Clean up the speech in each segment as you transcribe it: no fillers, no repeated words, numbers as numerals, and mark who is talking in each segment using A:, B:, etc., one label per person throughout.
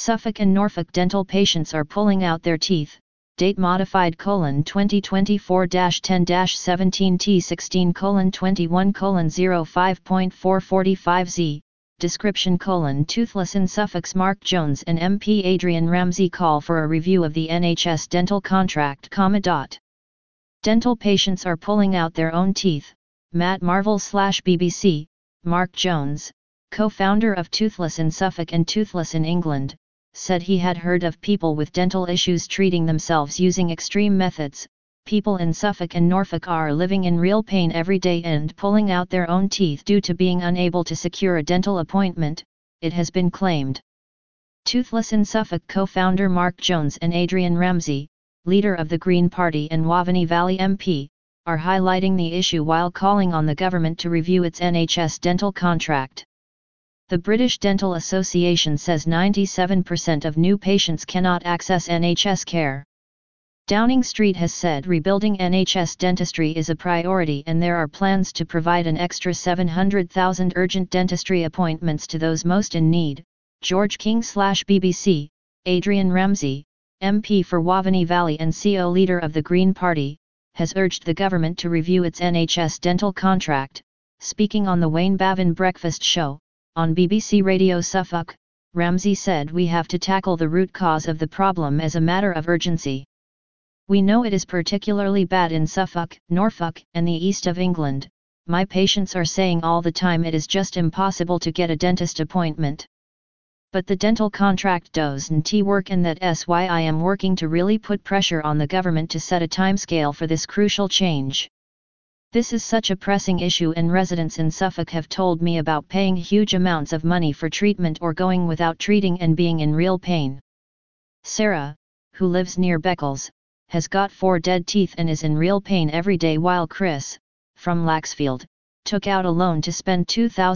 A: Suffolk and Norfolk dental patients are pulling out their teeth. Date modified: 2024-10-17 T16 21 05.445Z. Description: toothless in Suffolk's Mark Jones and MP Adrian Ramsey call for a review of the NHS dental contract. Dental patients are pulling out their own teeth. Matt Marvel/BBC. Mark Jones, co-founder of Toothless in Suffolk and Toothless in England, said he had heard of people with dental issues treating themselves using extreme methods. People in Suffolk and Norfolk are living in real pain every day and pulling out their own teeth due to being unable to secure a dental appointment, it has been claimed. Toothless in Suffolk co-founder Mark Jones and Adrian Ramsey, leader of the Green Party and Waveney Valley MP, are highlighting the issue while calling on the government to review its NHS dental contract. The British Dental Association says 97% of new patients cannot access NHS care. Downing Street has said rebuilding NHS dentistry is a priority and there are plans to provide an extra 700,000 urgent dentistry appointments to those most in need. George King/BBC, Adrian Ramsey, MP for Waveney Valley and CO leader of the Green Party, has urged the government to review its NHS dental contract. Speaking on the Wayne Bavin Breakfast Show, on BBC Radio Suffolk, Ramsey said, "We have to tackle the root cause of the problem as a matter of urgency. We know it is particularly bad in Suffolk, Norfolk, and the east of England. My patients are saying all the time it is just impossible to get a dentist appointment. But the dental contract doesn't work, and that's why I am working to really put pressure on the government to set a timescale for this crucial change. This is such a pressing issue, and residents in Suffolk have told me about paying huge amounts of money for treatment or going without treating and being in real pain." Sarah, who lives near Beccles, has got 4 dead teeth and is in real pain every day, while Chris, from Laxfield, took out a loan to spend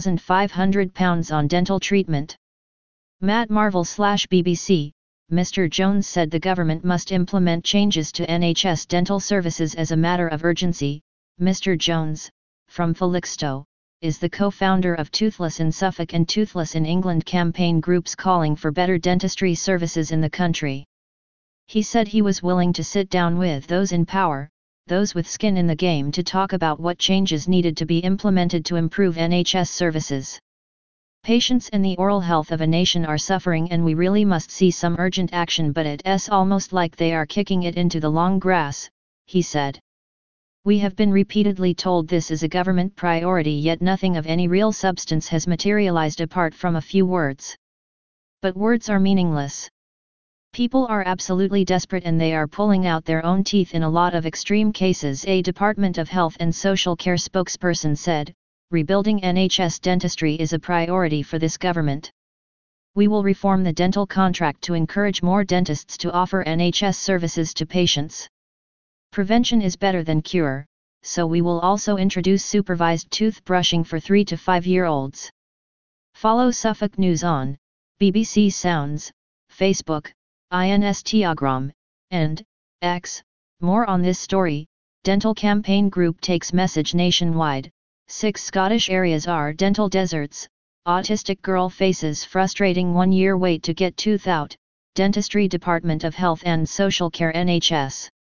A: £2,500 on dental treatment. Matt Marvel/BBC, Mr. Jones said the government must implement changes to NHS dental services as a matter of urgency. Mr. Jones, from Felixstowe, is the co-founder of Toothless in Suffolk and Toothless in England campaign groups calling for better dentistry services in the country. He said he was willing to sit down with those in power, those with skin in the game, to talk about what changes needed to be implemented to improve NHS services. Patients and the oral health of a nation are suffering, and we really must see some urgent action, but it's almost like they are kicking it into the long grass, he said. We have been repeatedly told this is a government priority, yet nothing of any real substance has materialized apart from a few words. But words are meaningless. People are absolutely desperate and they are pulling out their own teeth in a lot of extreme cases, a Department of Health and Social Care spokesperson said. Rebuilding NHS dentistry is a priority for this government. We will reform the dental contract to encourage more dentists to offer NHS services to patients. Prevention is better than cure, so we will also introduce supervised tooth brushing for 3 to 5-year-olds. Follow Suffolk News on BBC Sounds, Facebook, Instagram, and X. More on this story. Dental Campaign Group takes message nationwide. 6 Scottish areas are dental deserts. Autistic girl faces frustrating 1-year wait to get tooth out. Dentistry Department of Health and Social Care NHS.